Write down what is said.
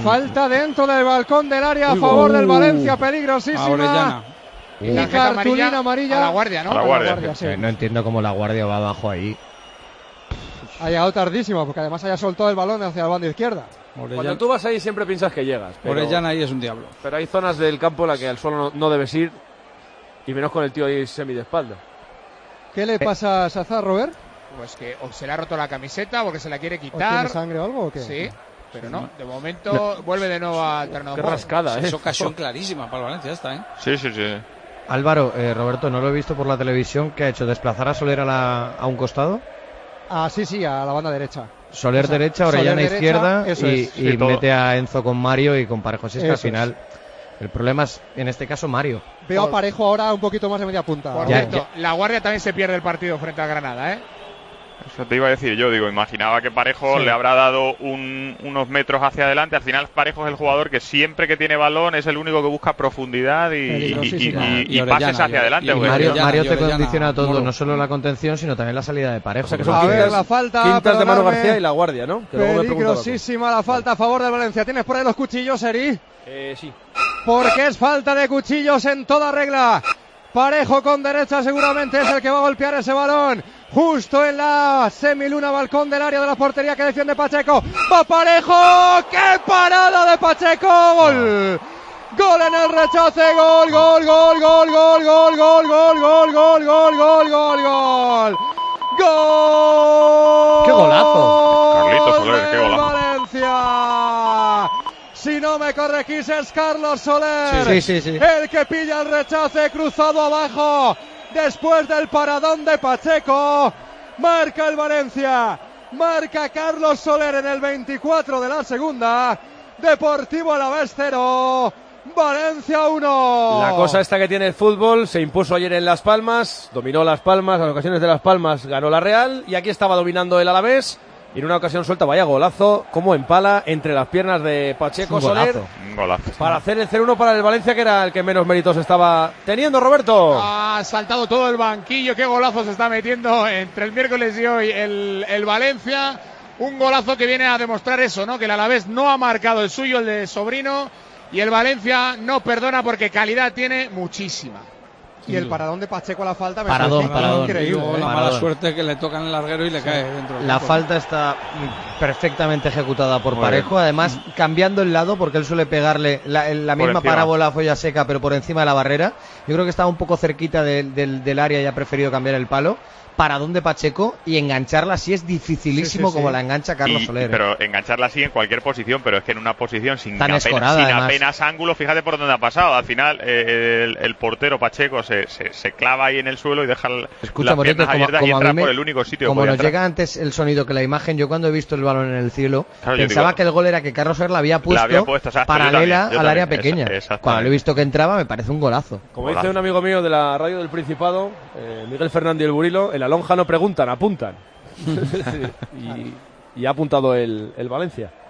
Falta dentro del balcón del área a favor del Valencia, peligrosísima. Y cartulina amarilla a la Guardia, ¿no? A la Guardia, sí. No entiendo cómo la Guardia va abajo ahí. Ha llegado tardísimo, porque además haya soltado el balón hacia la banda izquierda. Cuando tú vas ahí siempre piensas que llegas. Orellana ahí es un diablo. Pero hay zonas del campo en las que al suelo no debes ir, y menos con el tío ahí semi de espalda. ¿Qué le pasa a Sazar, Robert? Pues que o se le ha roto la camiseta porque se la quiere ¿O quitar. tiene sangre o algo o qué? Sí, pero no, de momento vuelve de nuevo al terreno de Qué juego. rascada, Es ocasión clarísima para el Valencia esta, ¿eh? Sí. Álvaro, Roberto, no lo he visto por la televisión. ¿Qué ha hecho? ¿Desplazar a Soler a un costado? Ah, sí, a la banda derecha. Soler derecha, Orellana Soler izquierda derecha, y todo. mete a Enzo con Mario y con Parejo. Si es que al Eso final el problema es, en este caso, Mario. Veo a Parejo ahora un poquito más de media punta. Por Ya, cierto, la Guardia también se pierde el partido frente a Granada, ¿eh? Eso te iba a decir yo, imaginaba que Parejo le habrá dado unos metros hacia adelante. Al final Parejo es el jugador que siempre que tiene balón es el único que busca profundidad y pases hacia adelante. Mario te condiciona todo, no solo la contención, sino también la salida de Parejo. O sea que son A ver, la falta. quintas de Manu García y la Guardia, ¿no? Que luego me peligrosísima la falta a favor del Valencia. ¿Tienes por ahí los cuchillos, Eri? Sí. Porque es falta de cuchillos en toda regla. Parejo con derecha seguramente es el que va a golpear ese balón. Justo en la semiluna, balcón del área de la portería que defiende Pacheco. ¡Va Parejo! ¡Qué parada de Pacheco! ¡Gol! ¡Gol en el rechace! ¡Gol! ¡Gol! ¡Gol! ¡Gol! ¡Gol! ¡Gol! ¡Gol! ¡Gol! ¡Gol! ¡Gol! ¡Gol! ¡Gol! ¡Gol! ¡Gol! ¡Gol! ¡Qué golazo! Carlitos Soler, qué golazo. ¡Valencia! Si no me corregís es Carlos Soler. Sí. El que pilla el rechace cruzado abajo. Después del paradón de Pacheco. Marca el Valencia. Marca Carlos Soler en el 24 de la segunda. Deportivo Alavés 0. Valencia 1. La cosa esta que tiene el fútbol, se impuso ayer en Las Palmas, dominó Las Palmas, las ocasiones de Las Palmas ganó la Real, y aquí estaba dominando el Alavés. Y en una ocasión suelta, vaya golazo, como empala entre las piernas de Pacheco Soler. Un golazo. Para hacer el 0-1 para el Valencia, que era el que menos méritos estaba teniendo, Roberto. Ha saltado todo el banquillo, qué golazo se está metiendo entre el miércoles y hoy el Valencia. Un golazo que viene a demostrar eso, ¿no? Que el Alavés no ha marcado el suyo, el de Sobrino, y el Valencia no perdona porque calidad tiene muchísima. Y el paradón de Pacheco a la falta me Paradón. increíble. La mala suerte que le tocan el larguero y le cae dentro. La falta está perfectamente ejecutada por Parejo, además cambiando el lado, porque él suele pegarle la misma parábola a Folla Seca, pero por encima de la barrera. Yo creo que estaba un poco cerquita del área y ha preferido cambiar el palo. Paradón de Pacheco, y engancharla así es dificilísimo, como la engancha Carlos Soler. Pero engancharla así en cualquier posición, pero es que en una posición sin apenas ángulo, fíjate por dónde ha pasado. Al final el portero Pacheco se clava ahí en el suelo y deja las piernas abiertas y entra por el único sitio. Como nos llega antes el sonido que la imagen, yo cuando he visto el balón en el cielo, pensaba que el gol era que Carlos Soler la había puesto paralela al área pequeña. Cuando lo he visto que entraba, me parece un golazo. Como dice un amigo mío de la radio del Principado, Miguel Fernández el Burilo, en la lonja no preguntan, apuntan. Y ha apuntado el Valencia.